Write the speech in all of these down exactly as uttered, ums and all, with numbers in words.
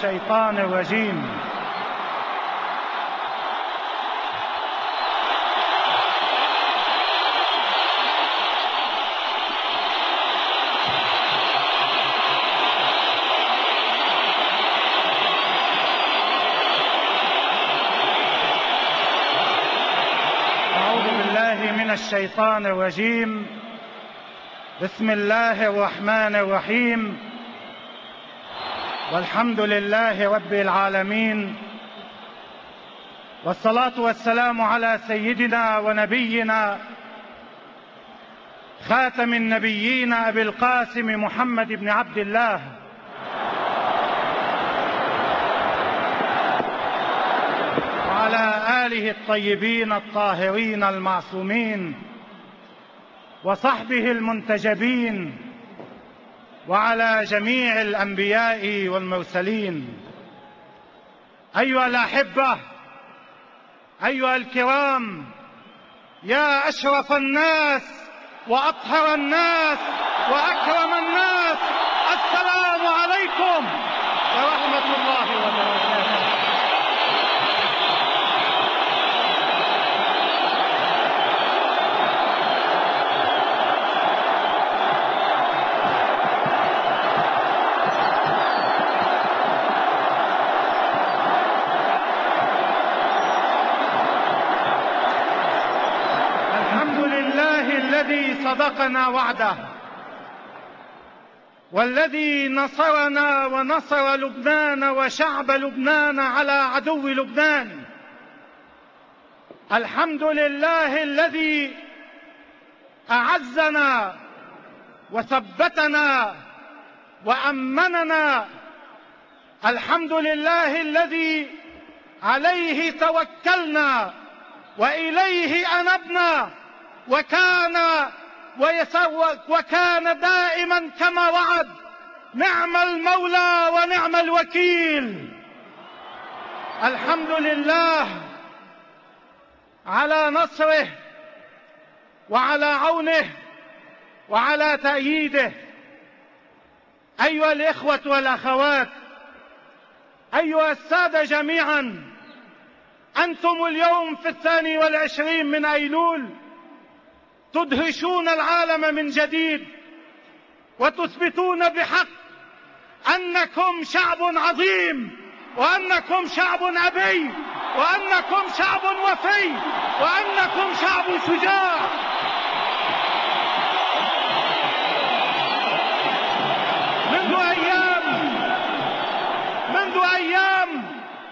الشيطان الرجيم. من الشيطان الرجيم. بسم الله الرحمن الرحيم، والحمد لله رب العالمين، والصلاة والسلام على سيدنا ونبينا خاتم النبيين أبي القاسم محمد بن عبد الله وعلى آله الطيبين الطاهرين المعصومين وصحبه المنتجبين وعلى جميع الأنبياء والمرسلين. أيها الأحبة، أيها الكرام، يا أشرف الناس وأطهر الناس وأكرم الناس، السلام عليكم ورحمة الله وبركاته. الذي صدقنا وعده، والذي نصرنا ونصر لبنان وشعب لبنان على عدو لبنان. الحمد لله الذي أعزنا وثبتنا وأمننا. الحمد لله الذي عليه توكلنا وإليه أنبنا، وكان وكان دائما كما وعد. نعم المولى ونعم الوكيل. الحمد لله على نصره وعلى عونه وعلى تأييده. أيها الإخوة والأخوات، أيها السادة جميعا، أنتم اليوم في الثاني والعشرين من أيلول تدهشون العالم من جديد، وتثبتون بحق أنكم شعب عظيم، وأنكم شعب أبي، وأنكم شعب وفي، وأنكم شعب شجاع. منذ أيام منذ أيام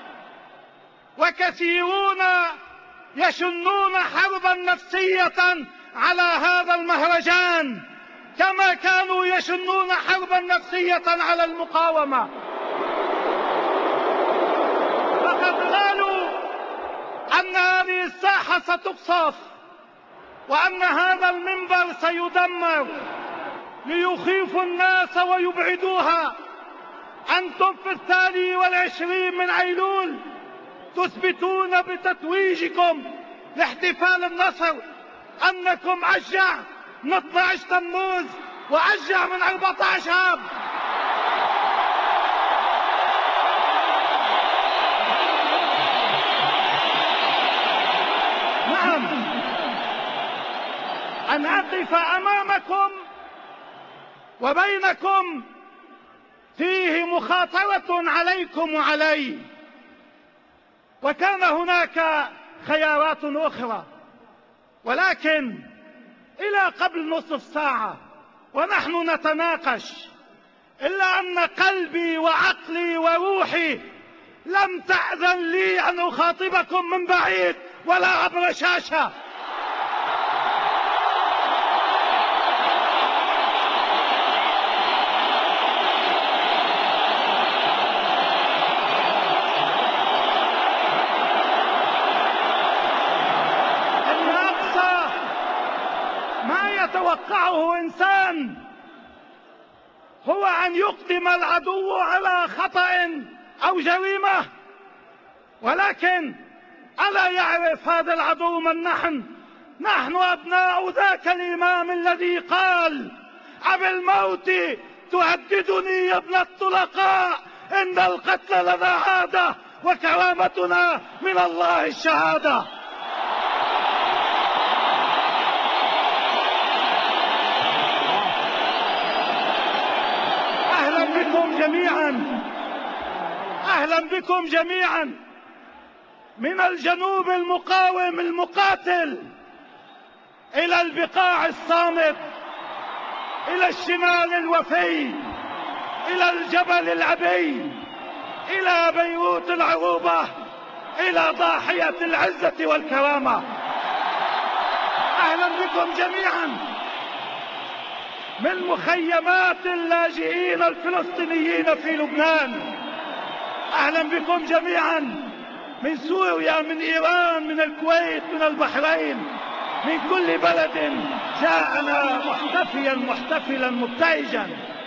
وكثيرون يشنون حربا نفسية على هذا المهرجان، كما كانوا يشنون حربا نفسية على المقاومة. فقد قالوا أن هذه الساحة ستقصف، وأن هذا المنبر سيدمر ليخيفوا الناس ويبعدوها. أنتم في الثاني والعشرين من أيلول تثبتون بتتويجكم لاحتفال النصر أنكم أشجع من اثني عشر تموز وأشجع من أربعة عشر آب. نعم، أن أقف أمامكم وبينكم فيه مخاطرة عليكم وعلي، وكان هناك خيارات أخرى، ولكن إلى قبل نصف ساعة ونحن نتناقش، إلا أن قلبي وعقلي وروحي لم تأذن لي أن أخاطبكم من بعيد ولا عبر شاشة. يتوقعه إنسان هو أن يقدم العدو على خطأ أو جريمة، ولكن ألا يعرف هذا العدو من نحن؟ نحن أبناء ذاك الإمام الذي قال: أبالموت تهددني يا ابن الطلقاء، إن القتل لنا عادة وكرامتنا من الله الشهادة. أهلا بكم جميعا، أهلا بكم جميعا من الجنوب المقاوم المقاتل إلى البقاع الصامت، إلى الشمال الوفي، إلى الجبل الأبي، إلى بيروت العروبة، إلى ضاحية العزة والكرامة. أهلا بكم جميعا من مخيمات اللاجئين الفلسطينيين في لبنان. أهلا بكم جميعا من سوريا، من إيران، من الكويت، من البحرين، من كل بلد جاءنا محتفيا محتفلا مبتهجا.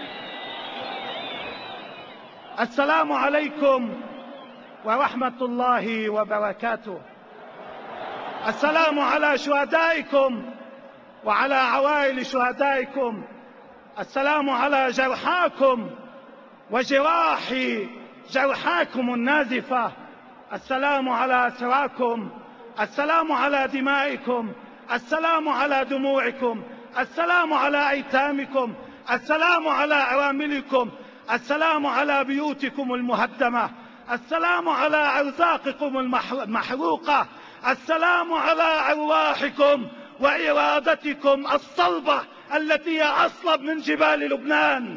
السلام عليكم ورحمة الله وبركاته. السلام على شهدائكم وعلى عوائل شهدائكم. السلام على جرحاكم وجراح جرحاكم النازفة. السلام على أسراكم. السلام على دمائكم. السلام على دموعكم. السلام على أيتامكم. السلام على أراملكم. السلام على بيوتكم المهدمة. السلام على أرزاقكم المحروقة. السلام على أرواحكم وإرادتكم الصلبة التي هي أصلب من جبال لبنان.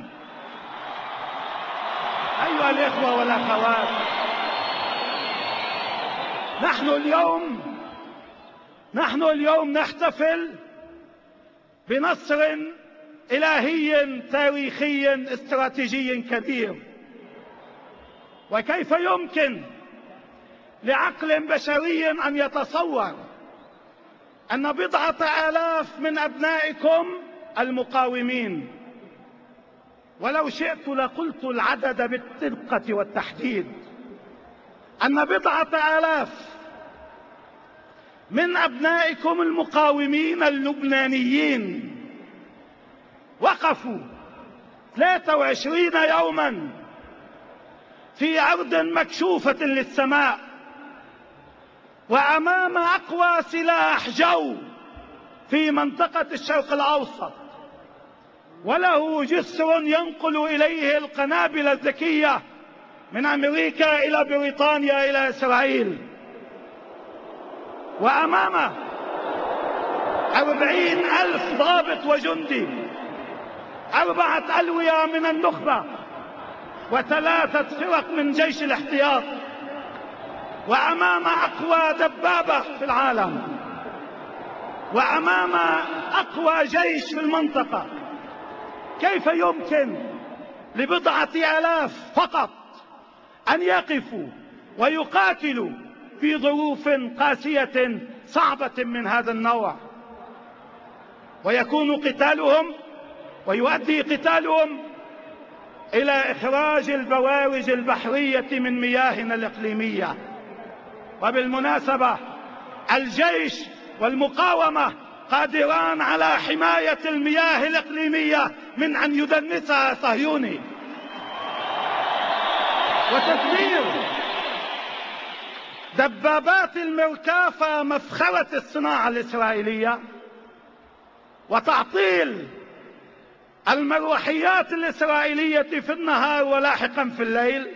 أيها الإخوة والأخوات، نحن اليوم نحن اليوم نحتفل بنصر إلهي تاريخي استراتيجي كبير. وكيف يمكن لعقل بشري أن يتصور أن بضعة آلاف من أبنائكم المقاومين، ولو شئت لقلت العدد بالدقة والتحديد، أن بضعة آلاف من أبنائكم المقاومين اللبنانيين وقفوا ثلاثة وعشرين يوما في أرض مكشوفة للسماء وأمام أقوى سلاح جو في منطقة الشرق الأوسط، وله جسر ينقل إليه القنابل الذكية من أمريكا إلى بريطانيا إلى إسرائيل، وأمامه أربعين ألف ضابط وجندي، أربعة ألوية من النخبة، وثلاثة فرق من جيش الاحتياط، وأمام أقوى دبابة في العالم، وأمام أقوى جيش في المنطقة. كيف يمكن لبضعة آلاف فقط أن يقفوا ويقاتلوا في ظروف قاسية صعبة من هذا النوع، ويكون قتالهم ويؤدي قتالهم إلى إخراج البوارج البحرية من مياهنا الإقليمية؟ وبالمناسبة الجيش والمقاومة قادران على حماية المياه الإقليمية من أن يدنسها صهيوني، وتدمير دبابات المركافة مفخرة الصناعة الإسرائيلية، وتعطيل المروحيات الإسرائيلية في النهار ولاحقا في الليل،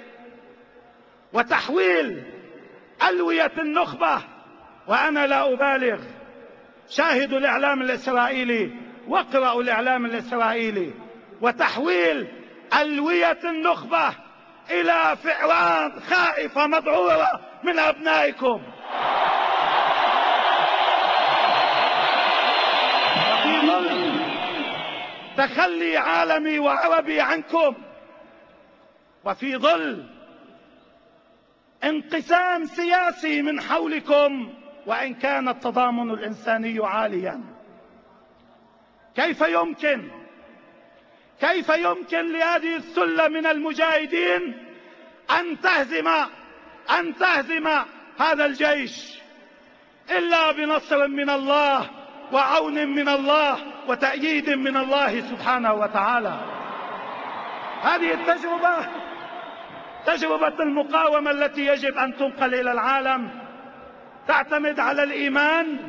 وتحويل ألوية النخبة. وأنا لا أبالغ، شاهدوا الإعلام الإسرائيلي واقرأوا الإعلام الإسرائيلي، وتحويل ألوية النخبة إلى فئران خائفة مذعورة من أبنائكم. وفي ظل تخلي عالمي وعربي عنكم، وفي ظل انقسام سياسي من حولكم، وإن كان التضامن الإنساني عاليا، كيف يمكن كيف يمكن لهذه السلة من المجاهدين أن تهزم أن تهزم هذا الجيش إلا بنصر من الله وعون من الله وتأييد من الله سبحانه وتعالى؟ هذه التجربة تجربة المقاومة التي يجب أن تنقل إلى العالم تعتمد على الإيمان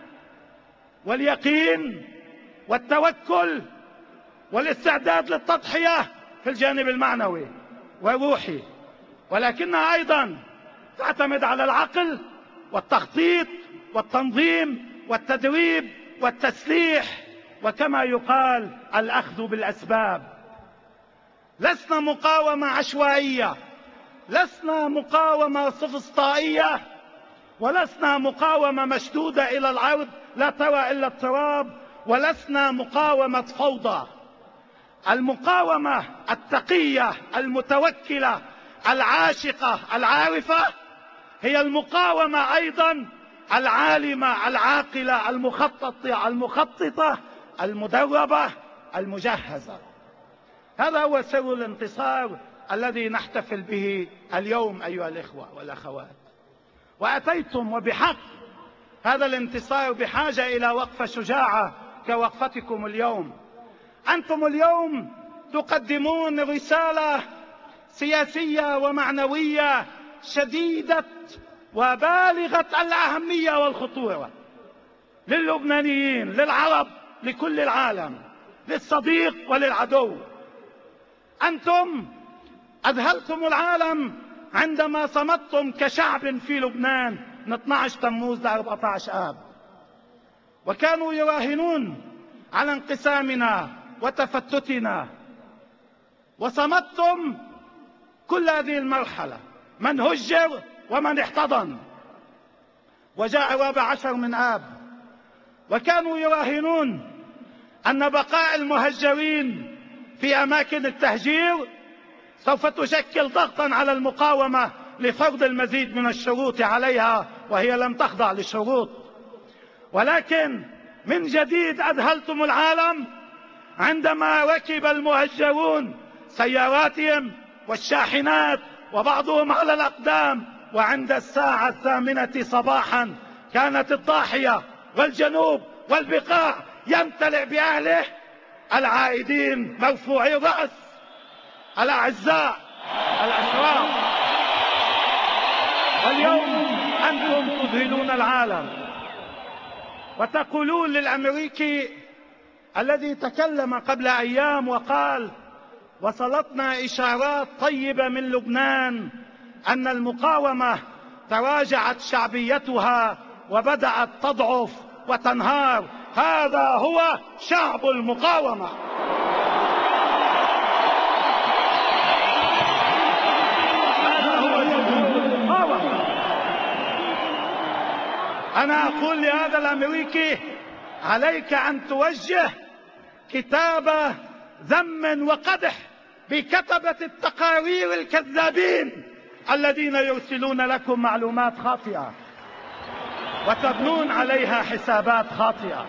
واليقين والتوكل والاستعداد للتضحية في الجانب المعنوي والروحي، ولكنها أيضا تعتمد على العقل والتخطيط والتنظيم والتدريب والتسليح، وكما يقال الأخذ بالأسباب. لسنا مقاومة عشوائية، لسنا مقاومة سفسطائية، ولسنا مقاومة مشدودة إلى الأرض لا ترى إلا التراب، ولسنا مقاومة فوضى. المقاومة التقية المتوكلة العاشقة العارفة هي المقاومة أيضا العالمة العاقلة المخططة المخططة المدربة المجهزة. هذا هو سر الانتصار الذي نحتفل به اليوم أيها الإخوة والأخوات. وأتيتم وبحق هذا الانتصار بحاجة إلى وقفة شجاعة كوقفتكم اليوم. أنتم اليوم تقدمون رسالة سياسية ومعنوية شديدة وبالغة الأهمية والخطورة للبنانيين، للعرب، لكل العالم، للصديق وللعدو. أنتم أذهلتم العالم عندما صمتم كشعب في لبنان من اثني عشر تموز ل أربعة عشر آب، وكانوا يراهنون على انقسامنا وتفتتنا، وصمتم كل هذه المرحلة، من هجر ومن احتضن، وجاء الرابع عشر من آب، وكانوا يراهنون أن بقاء المهجرين في أماكن التهجير سوف تشكل ضغطا على المقاومة لفرض المزيد من الشروط عليها، وهي لم تخضع للشروط. ولكن من جديد أذهلتم العالم عندما ركب المهجرون سياراتهم والشاحنات وبعضهم على الأقدام، وعند الساعة الثامنة صباحا كانت الضاحية والجنوب والبقاع يمتلئ بأهله العائدين مرفوعي الرأس، الأعزاء الأشراف. واليوم أنتم تذهلون العالم وتقولون للأمريكي الذي تكلم قبل أيام وقال: وصلتنا إشارات طيبة من لبنان أن المقاومة تراجعت شعبيتها وبدأت تضعف وتنهار. هذا هو شعب المقاومة. هذا هو جمهور المقاومة. أنا أقول لهذا الأمريكي: عليك أن توجه كتابة ذم وقدح بكتبة التقارير الكذابين الذين يرسلون لكم معلومات خاطئة وتبنون عليها حسابات خاطئة.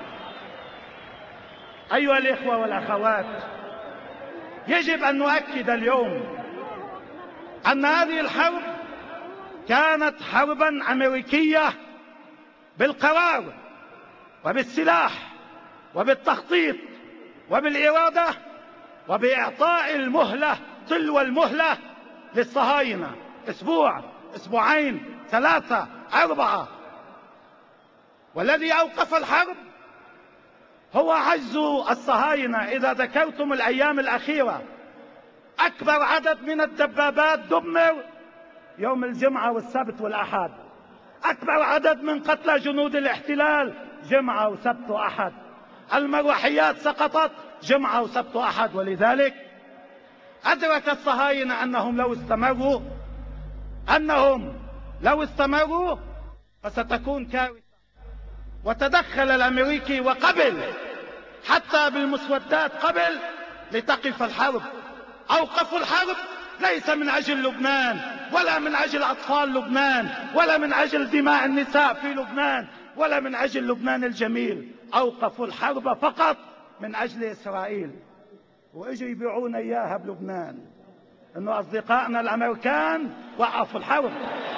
أيها الإخوة والأخوات، يجب أن نؤكد اليوم أن هذه الحرب كانت حربا أمريكية بالقرار وبالسلاح وبالتخطيط وبالإرادة وبإعطاء المهلة تلو المهلة للصهاينة، أسبوع، أسبوعين، ثلاثة، أربعة. والذي أوقف الحرب هو عجز الصهاينة. إذا ذكرتم الأيام الأخيرة أكبر عدد من الدبابات دمر يوم الجمعة والسبت والأحد، أكبر عدد من قتلى جنود الاحتلال جمعة وسبت وأحد، المروحيات سقطت جمعة وسبت وأحد. ولذلك أدرك الصهاينة أنهم لو استمروا أنهم لو استمروا فستكون كارثة. وتدخل الأمريكي وقبل حتى بالمسودات قبل لتقف الحرب. أوقفوا الحرب ليس من أجل لبنان ولا من أجل أطفال لبنان ولا من أجل دماء النساء في لبنان ولا من أجل لبنان الجميل، أوقفوا الحرب فقط من أجل إسرائيل. وإجوا يبيعون إياها بلبنان إنه أصدقائنا الأمريكان وقفوا الحرب.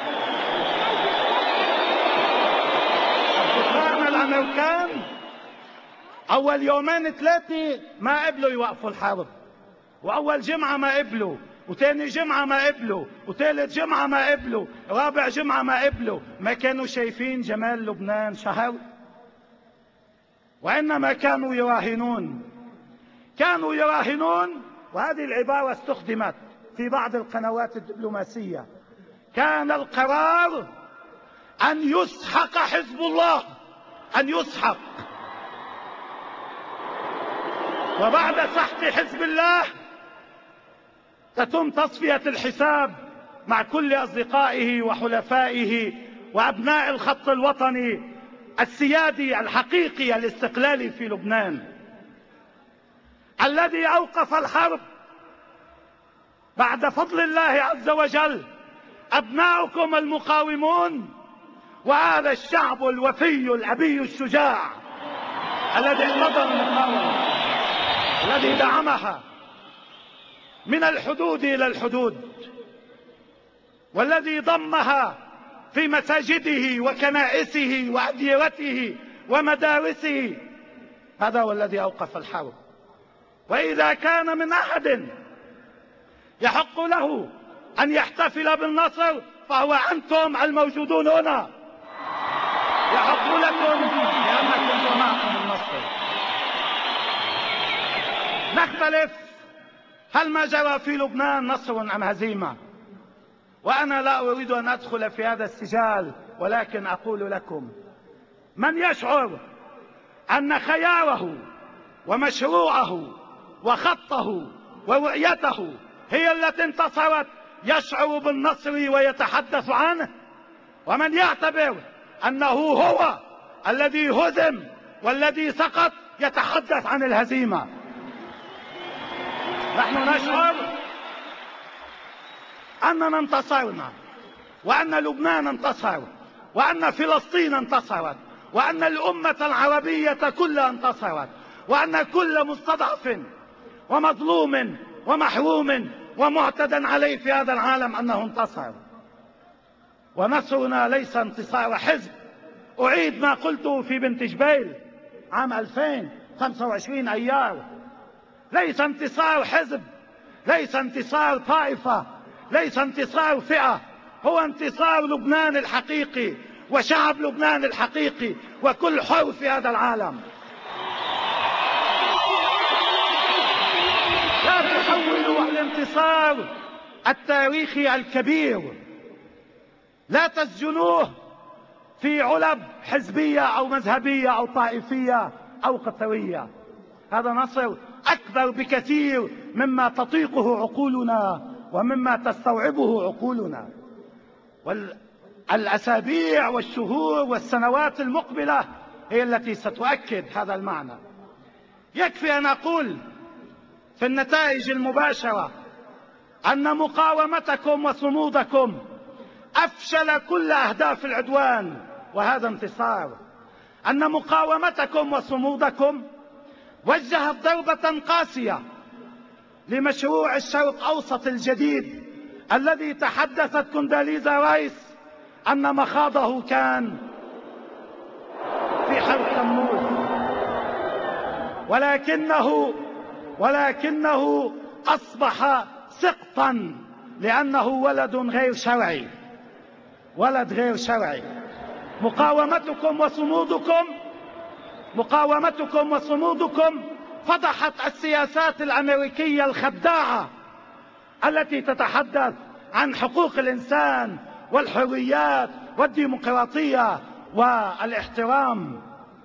أصدقائنا الأمريكان أول يومين ثلاثة ما قبلوا يوقفوا الحرب، وأول جمعة ما قبلوا، وتاني جمعة ما قبلوا، وتالت جمعة ما قبلوا، رابع جمعة ما قبلوا. ما كانوا شايفين جمال لبنان شهر، وإنما كانوا يراهنون، كانوا يراهنون. وهذه العبارة استخدمت في بعض القنوات الدبلوماسية. كان القرار أن يسحق حزب الله، أن يسحق. وبعد سحق حزب الله تتم تصفية الحساب مع كل أصدقائه وحلفائه وأبناء الخط الوطني السيادي الحقيقي الاستقلالي في لبنان، الذي أوقف الحرب بعد فضل الله عز وجل أبناؤكم المقاومون، وهذا الشعب الوفي الأبي الشجاع الذي احتضن المقاومة، الذي دعمها من الحدود إلى الحدود، والذي ضمها في مساجده وكنائسه وأديرته ومدارسه. هذا هو الذي أوقف الحرب. وإذا كان من أحد يحق له أن يحتفل بالنصر فهو أنتم الموجودون هنا، يحق لكم لأنكم صنعتم النصر. نختلف هل ما جرى في لبنان نصر أم هزيمة، وأنا لا أريد أن أدخل في هذا السجال، ولكن أقول لكم: من يشعر أن خياره ومشروعه وخطه ورؤيته هي التي انتصرت يشعر بالنصر ويتحدث عنه، ومن يعتبر أنه هو الذي هزم والذي سقط يتحدث عن الهزيمة. نحن نشعر أننا انتصرنا، وأن لبنان انتصر، وأن فلسطين انتصرت، وأن الأمة العربية كلها انتصرت، وأن كل مستضعف ومظلوم ومحروم ومعتدى عليه في هذا العالم أنه انتصر. ونصرنا ليس انتصار حزب. أعيد ما قلته في بنت جبيل عام ألفين وخمسة وعشرين أيار: ليس انتصار حزب، ليس انتصار طائفة، ليس انتصار فئة، هو انتصار لبنان الحقيقي وشعب لبنان الحقيقي وكل حر في هذا العالم. لا تحولوا الانتصار التاريخي الكبير، لا تسجنوه في علب حزبية أو مذهبية أو طائفية أو قطرية. هذا نصر أكبر بكثير مما تطيقه عقولنا ومما تستوعبه عقولنا. والأسابيع والشهور والسنوات المقبلة هي التي ستؤكد هذا المعنى. يكفي أن أقول في النتائج المباشرة أن مقاومتكم وصمودكم أفشل كل أهداف العدوان، وهذا انتصار. أن مقاومتكم وصمودكم وجهت ضربة قاسية لمشروع الشرق أوسط الجديد الذي تحدثت كونداليزا رايس أن مخاضه كان في حرب تموز، ولكنه ولكنه أصبح سقطا لأنه ولد غير شرعي، ولد غير شرعي. مقاومتكم وصمودكم مقاومتكم وصمودكم فضحت السياسات الأمريكية الخداعة التي تتحدث عن حقوق الإنسان والحريات والديمقراطية والاحترام.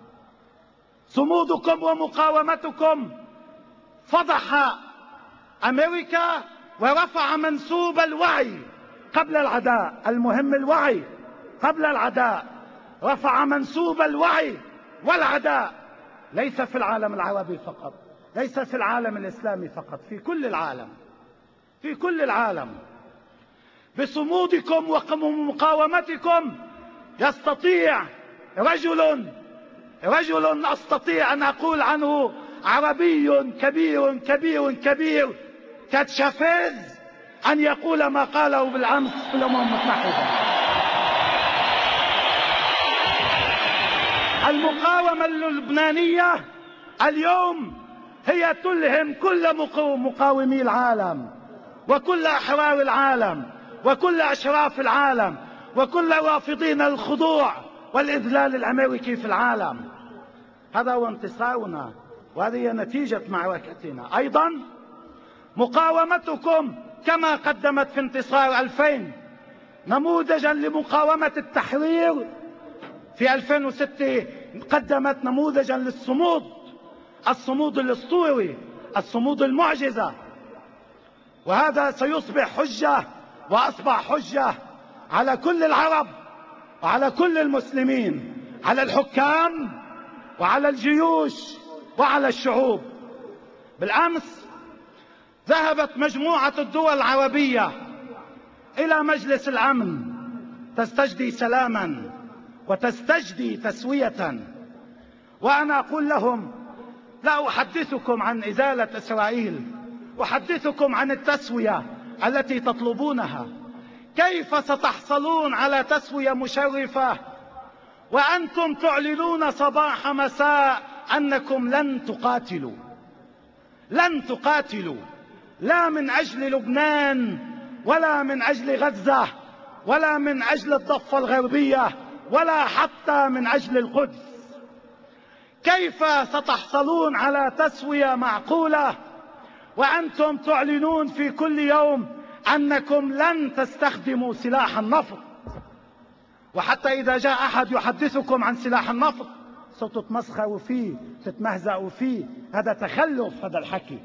صمودكم ومقاومتكم فضح أمريكا ورفع منسوب الوعي قبل العداء. المهم الوعي قبل العداء. رفع منسوب الوعي والعداء، ليس في العالم العربي فقط، ليس في العالم الإسلامي فقط، في كل العالم، في كل العالم. بصمودكم ومقاومتكم يستطيع رجل رجل أستطيع أن أقول عنه عربي كبير كبير كبير كتشافيز أن يقول ما قاله بالأمس في الأمم المتحدة. المقاومة اللبنانية اليوم هي تلهم كل مقاومي العالم، وكل أحرار العالم وكل أشراف العالم وكل رافضين الخضوع والإذلال الأمريكي في العالم. هذا هو انتصارنا، وهذه نتيجة معركتنا. أيضا مقاومتكم كما قدمت في انتصار ألفين نموذجا لمقاومة التحرير، في ألفين وستة قدمت نموذجا للصمود، الصمود الأسطوري، الصمود المعجزة. وهذا سيصبح حجة وأصبح حجة على كل العرب وعلى كل المسلمين، على الحكام وعلى الجيوش وعلى الشعوب. بالأمس ذهبت مجموعة الدول العربية إلى مجلس الأمن تستجدي سلاما وتستجدي تسوية، وأنا أقول لهم: لا أحدثكم عن إزالة إسرائيل، أحدثكم عن التسوية التي تطلبونها. كيف ستحصلون على تسوية مشرفة وأنتم تعلنون صباح مساء أنكم لن تقاتلوا؟ لن تقاتلوا لا من أجل لبنان ولا من أجل غزة ولا من أجل الضفة الغربية ولا حتى من أجل القدس. كيف ستحصلون على تسوية معقولة وأنتم تعلنون في كل يوم أنكم لن تستخدموا سلاح النفط؟ وحتى إذا جاء أحد يحدثكم عن سلاح النفط ستتمسخروا فيه، تتمهزأوا فيه. هذا تخلف، هذا الحكي.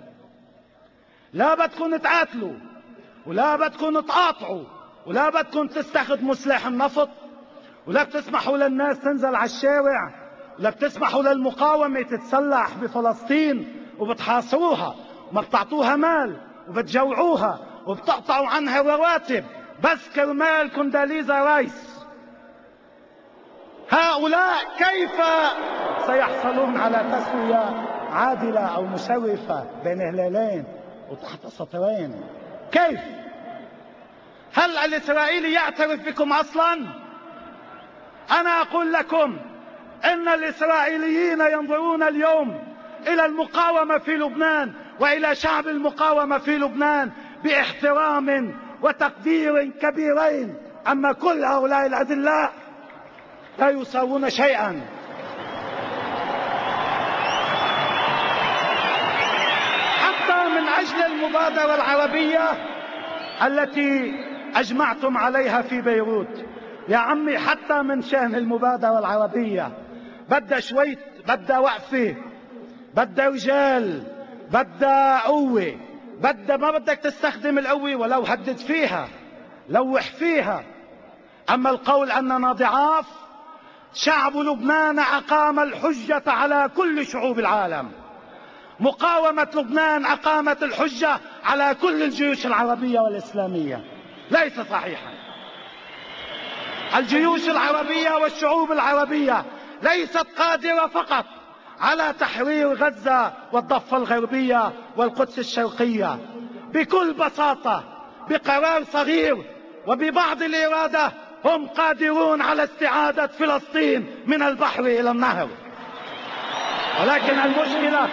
لا بدكم تقاتلوا ولا بدكم تقاطعوا ولا بدكم تستخدموا سلاح النفط ولا بتسمحوا للناس تنزل على الشارع ولا بتسمحوا للمقاومة تتسلح بفلسطين وبتحاصروها وما بتعطوها مال وبتجوعوها وبتقطعوا عنها رواتب بس كرمال كونداليزا رايس. هؤلاء كيف سيحصلون على تسوية عادلة أو مشرفة بين هلالين وتحت سطرين؟ كيف؟ هل الإسرائيلي يعترف بكم أصلا؟ أنا أقول لكم إن الإسرائيليين ينظرون اليوم إلى المقاومة في لبنان وإلى شعب المقاومة في لبنان باحترام وتقدير كبيرين. أما كل هؤلاء الأذلاء لا يساوون شيئا. حتى من أجل المبادرة العربية التي أجمعتم عليها في بيروت، يا عمي، حتى من شأن المبادرة العربية بدها شوية، بدها وقفة، بدها رجال، بدها قوة، بدها ما بدك تستخدم القوة ولو هدد فيها، لوح فيها. أما القول أننا ضعاف، شعب لبنان أقام الحجة على كل شعوب العالم. مقاومة لبنان أقامت الحجة على كل الجيوش العربية والإسلامية. ليس صحيحا. الجيوش العربية والشعوب العربية ليست قادرة فقط على تحرير غزة والضفة الغربية والقدس الشرقية. بكل بساطة بقرار صغير وببعض الإرادة هم قادرون على استعادة فلسطين من البحر إلى النهر. ولكن المشكلة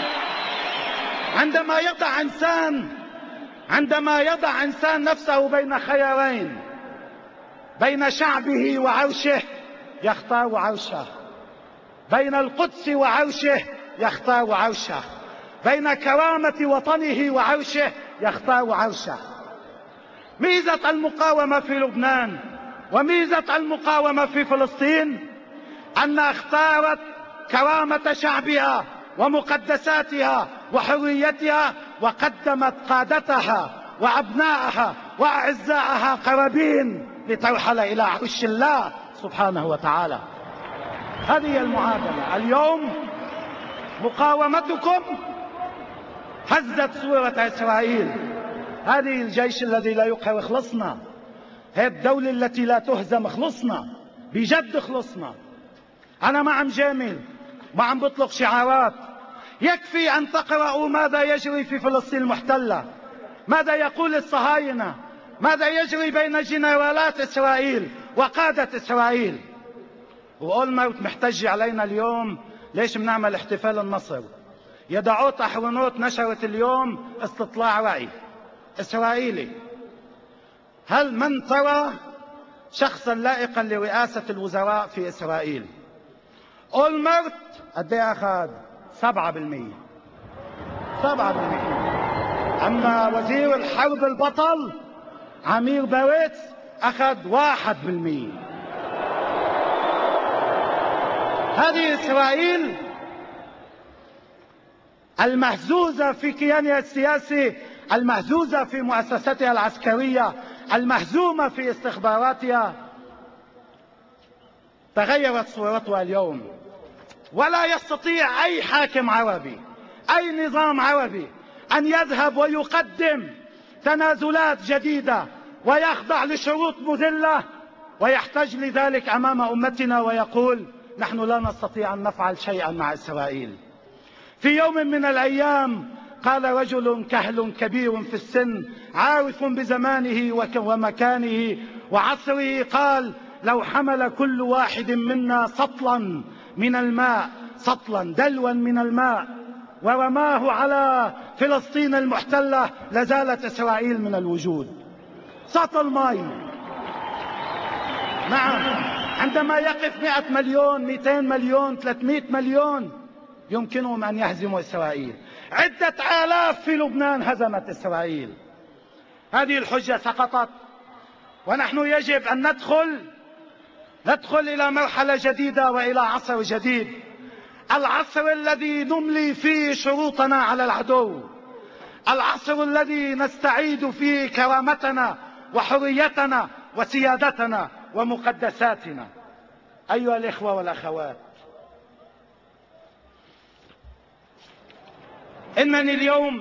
عندما يضع إنسان عندما يضع إنسان نفسه بين خيارين، بين شعبه وعرشه يختار عرشه، بين القدس وعرشه يختار عرشه، بين كرامة وطنه وعرشه يختار عرشه. ميزة المقاومة في لبنان وميزة المقاومة في فلسطين أنها اختارت كرامة شعبها ومقدساتها وحريتها، وقدمت قادتها وأبنائها وأعزائها قرابين لترحل إلى عرش الله سبحانه وتعالى. هذه المعادلة. اليوم مقاومتكم هزت صورة إسرائيل. هذه الجيش الذي لا يقهر خلصنا، هذه الدولة التي لا تهزم خلصنا، بجد خلصنا. أنا ما عم جامل، ما عم بطلق شعارات. يكفي أن تقرأوا ماذا يجري في فلسطين المحتلة، ماذا يقول الصهاينة، ماذا يجري بين جنرالات إسرائيل وقادة إسرائيل. وأولمرت محتج علينا اليوم ليش بنعمل احتفال النصر. يدعوت أحرنوت نشرت اليوم استطلاع رأي، إسرائيلي. هل من ترى شخصا لائقا لرئاسة الوزراء في إسرائيل؟ أولمرت قد ايه أخذ؟ سبعة بالمئة. سبعة بالمئة. أما وزير الحرب البطل عمير باريتس أخذ واحد بالمئة. هذه إسرائيل المهزوزة في كيانها السياسي، المهزوزة في مؤسساتها العسكرية، المهزومة في استخباراتها، تغيرت صورتها اليوم. ولا يستطيع أي حاكم عربي، أي نظام عربي أن يذهب ويقدم تنازلات جديدة ويخضع لشروط مذلة ويحتج لذلك أمام أمتنا ويقول نحن لا نستطيع أن نفعل شيئا مع إسرائيل. في يوم من الأيام قال رجل كهل كبير في السن عارف بزمانه ومكانه وعصره، قال لو حمل كل واحد منا سطلا من الماء، سطلا دلوا من الماء، ورماه على فلسطين المحتلة لزالت إسرائيل من الوجود. سطل ماء. نعم، عندما يقف مئة مليون، مئتين مليون، ثلاثمئة مليون يمكنهم أن يهزموا إسرائيل. عدة آلاف في لبنان هزمت إسرائيل. هذه الحجة سقطت، ونحن يجب أن ندخل ندخل إلى مرحلة جديدة وإلى عصر جديد، العصر الذي نملي فيه شروطنا على العدو، العصر الذي نستعيد فيه كرامتنا وحريتنا وسيادتنا ومقدساتنا. أيها الإخوة والأخوات، إنني اليوم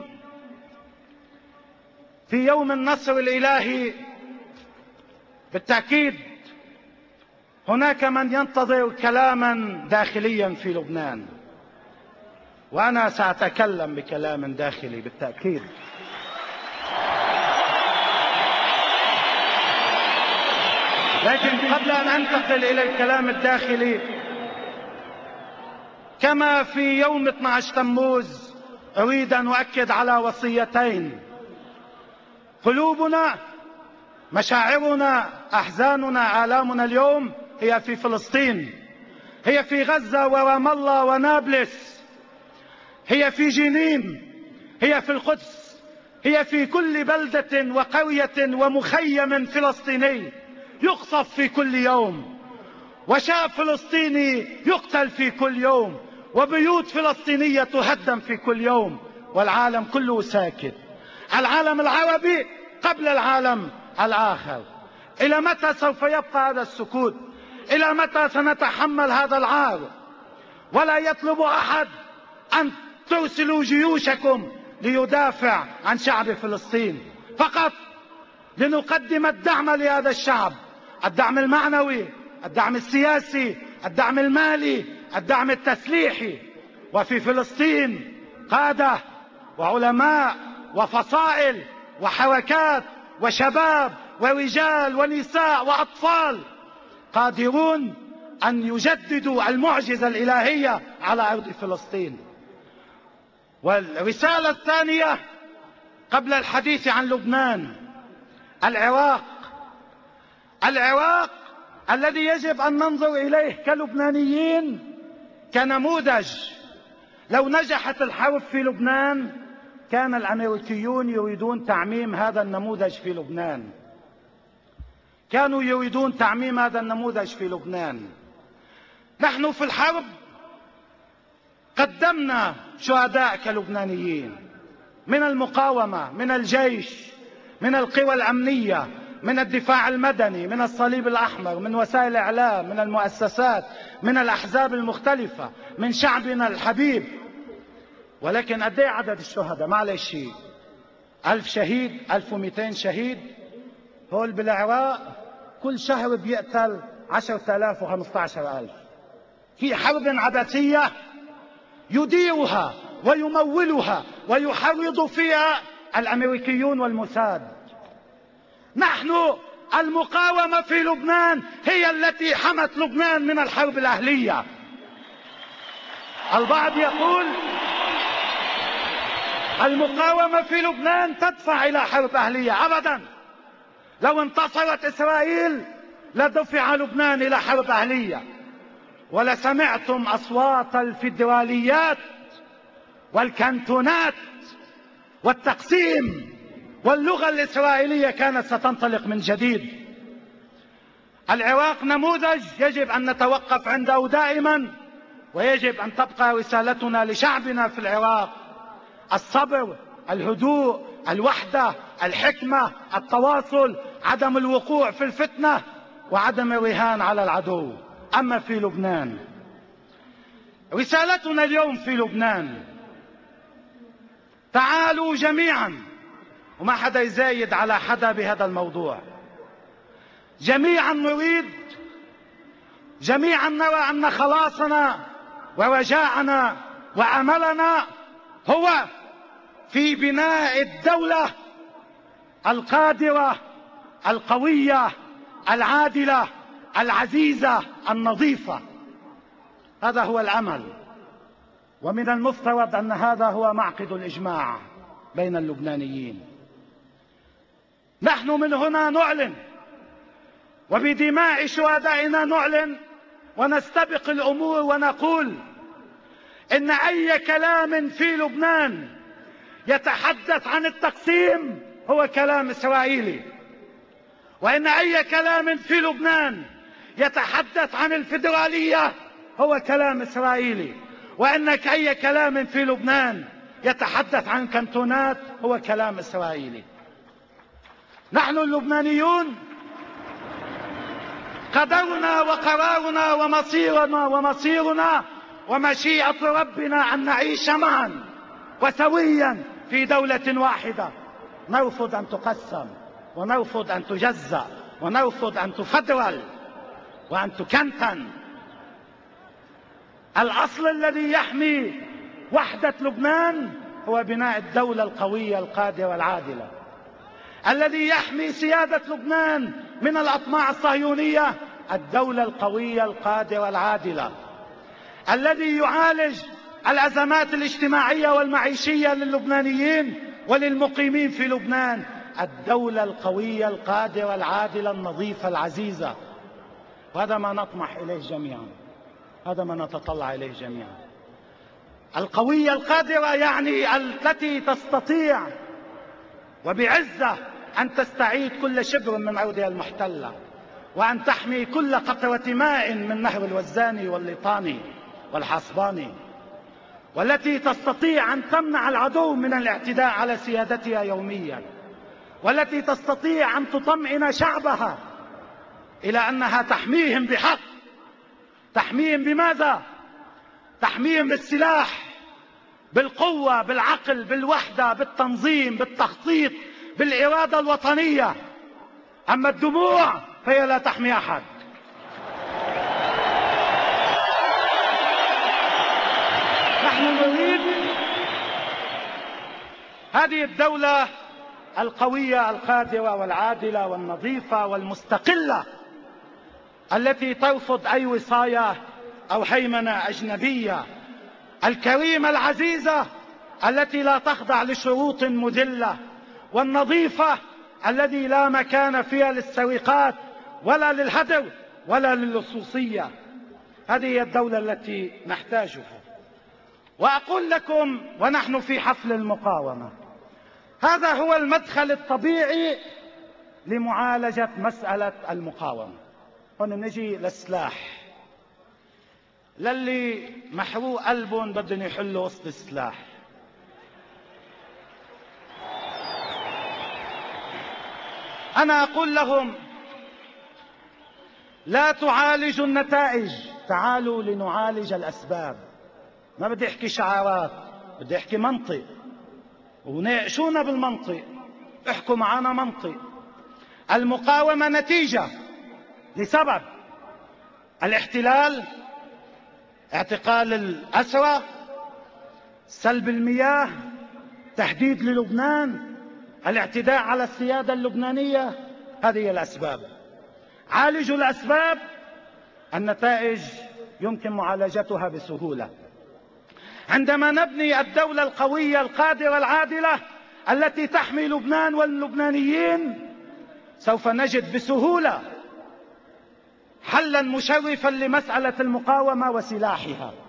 في يوم النصر الإلهي. بالتأكيد هناك من ينتظر كلاما داخليا في لبنان، وأنا سأتكلم بكلام داخلي بالتأكيد. لكن قبل أن أنتقل إلى الكلام الداخلي، كما في يوم اثني عشر تموز أريد أن أؤكد على وصيتين: قلوبنا، مشاعرنا، أحزاننا، آلامنا اليوم هي في فلسطين، هي في غزة ورام الله ونابلس، هي في جنين، هي في القدس، هي في كل بلدة وقرية ومخيم فلسطيني يقصف في كل يوم، وشعب فلسطيني يقتل في كل يوم، وبيوت فلسطينية تهدم في كل يوم، والعالم كله ساكت. العالم العربي قبل العالم الآخر. إلى متى سوف يبقى هذا السكوت؟ إلى متى سنتحمل هذا العار؟ ولا يطلب أحد أن ترسلوا جيوشكم ليدافع عن شعب فلسطين، فقط لنقدم الدعم لهذا الشعب، الدعم المعنوي، الدعم السياسي، الدعم المالي، الدعم التسليحي. وفي فلسطين قادة وعلماء وفصائل وحركات وشباب ورجال ونساء وأطفال قادرون أن يجددوا المعجزة الإلهية على أرض فلسطين. والرسالة الثانية قبل الحديث عن لبنان: العراق. العراق الذي يجب أن ننظر إليه كلبنانيين كنموذج. لو نجحت الحرب في لبنان كان الأمريكيون يريدون تعميم هذا النموذج في لبنان، كانوا يريدون تعميم هذا النموذج في لبنان. نحن في الحرب قدمنا شهداء كلبنانيين، من المقاومة، من الجيش، من القوى الأمنية، من الدفاع المدني، من الصليب الأحمر، من وسائل الإعلام، من المؤسسات، من الأحزاب المختلفة، من شعبنا الحبيب. ولكن قد ايه عدد الشهداء؟ معلش، ألف شهيد، ألف ومئتين شهيد. هول بالعراق كل شهر بيقتل عشرة آلاف وخمسة عشر ألف في حرب عبثية يديرها ويمولها ويحرض فيها الأمريكيون والموساد. نحن المقاومة في لبنان هي التي حمت لبنان من الحرب الأهلية. البعض يقول المقاومة في لبنان تدفع إلى حرب أهلية أبدا. لو انتصرت إسرائيل لدفع لبنان إلى حرب أهلية، ولسمعتم أصوات الفيدراليات والكانتونات والتقسيم، واللغة الإسرائيلية كانت ستنطلق من جديد. العراق نموذج يجب أن نتوقف عنده دائما، ويجب أن تبقى رسالتنا لشعبنا في العراق الصبر، الهدوء، الوحدة، الحكمة، التواصل، عدم الوقوع في الفتنة، وعدم الرهان على العدو. أما في لبنان، رسالتنا اليوم في لبنان: تعالوا جميعا، وما حدا يزايد على حدا بهذا الموضوع، جميعا نريد، جميعا نرى أن خلاصنا ورجاءنا وأملنا هو في بناء الدولة القادرة القوية العادلة العزيزة النظيفة. هذا هو الأمل، ومن المفترض أن هذا هو معقد الإجماع بين اللبنانيين. نحن من هنا نعلن، وبدماء شهدائنا نعلن ونستبق الأمور ونقول إن أي كلام في لبنان يتحدث عن التقسيم هو كلام إسرائيلي، وإن أي كلام في لبنان يتحدث عن الفيدرالية هو كلام إسرائيلي، وإن أي كلام في لبنان يتحدث عن كانتونات هو كلام إسرائيلي. نحن اللبنانيون قدرنا وقرارنا ومصيرنا ومصيرنا ومشيئة ربنا أن نعيش معا وسويا في دولة واحدة. نرفض أن تقسم، ونرفض أن تجزأ، ونرفض أن تفدرل وأن تكنتن. الأصل الذي يحمي وحدة لبنان هو بناء الدولة القوية القادرة العادلة. الذي يحمي سيادة لبنان من الأطماع الصهيونية الدولة القوية القادرة العادلة. الذي يعالج الأزمات الاجتماعية والمعيشية للبنانيين وللمقيمين في لبنان الدولة القوية القادرة العادلة النظيفة العزيزة. وهذا ما نطمح إليه جميعا، هذا ما نتطلع إليه جميعا. القوية القادرة يعني التي تستطيع وبعزة أن تستعيد كل شبر من أرضها المحتلة، وأن تحمي كل قطرة ماء من نهر الوزاني والليطاني والحصباني، والتي تستطيع أن تمنع العدو من الاعتداء على سيادتها يوميا، والتي تستطيع أن تطمئن شعبها إلى أنها تحميهم بحق. تحميهم بماذا؟ تحميهم بالسلاح، بالقوة، بالعقل، بالوحدة، بالتنظيم، بالتخطيط، بالإرادة الوطنية. أما الدموع فهي لا تحمي أحد. نحن نريد هذه الدولة القوية القادرة والعادلة والنظيفة والمستقلة، التي ترفض أي وصاية أو هيمنة أجنبية، الكريمة العزيزة التي لا تخضع لشروط مذلة، والنظيفة الذي لا مكان فيها للسرقات ولا للهدر ولا للصوصية. هذه هي الدولة التي نحتاجها. وأقول لكم ونحن في حفل المقاومة، هذا هو المدخل الطبيعي لمعالجة مسألة المقاومة. هون نجي للسلاح، للي محروق قلبهم بدهم يحلوا وسط السلاح. أنا أقول لهم لا تعالجوا النتائج، تعالوا لنعالج الأسباب. ما بدي أحكي شعارات، بدي أحكي منطق، وناقشونا بالمنطق، احكوا معنا منطق. المقاومة نتيجة لسبب: الاحتلال، اعتقال الأسرى، سلب المياه، تهديد للبنان، الاعتداء على السيادة اللبنانية. هذه الأسباب. عالجوا الأسباب، النتائج يمكن معالجتها بسهولة. عندما نبني الدولة القوية القادرة العادلة التي تحمي لبنان واللبنانيين، سوف نجد بسهولة حلا مشرفا لمسألة المقاومة وسلاحها.